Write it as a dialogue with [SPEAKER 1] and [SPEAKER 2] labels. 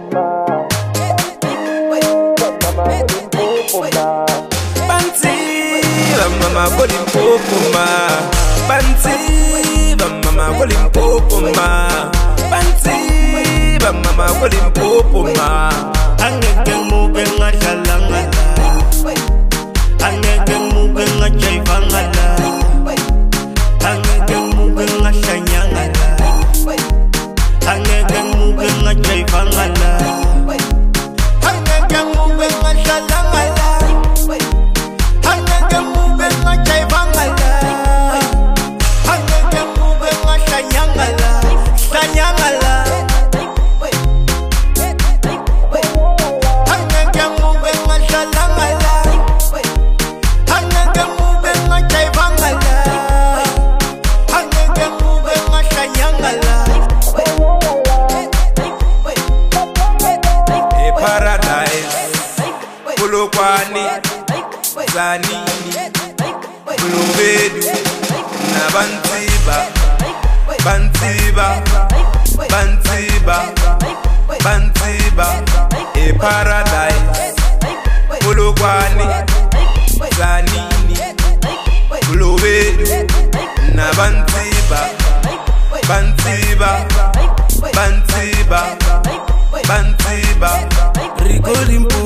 [SPEAKER 1] Mama Limpopo ma Bansi mama Limpopo ma Bansi mama Limpopo ma
[SPEAKER 2] Angeke muke ngadlalangala Angeke muke ngajaivangala Angeke muke ngahlanyangala Angeke muke ngajaivangala Angeke muke ngadlalangala Angeke muke ngajaivangala Angeke muke ngahlanyangala Hlanyangala
[SPEAKER 1] Kwani Zanini Bulubedu na Bansiba Paradise Bulukwani Zanini Bulubedu na Bansiba Rico Limpopo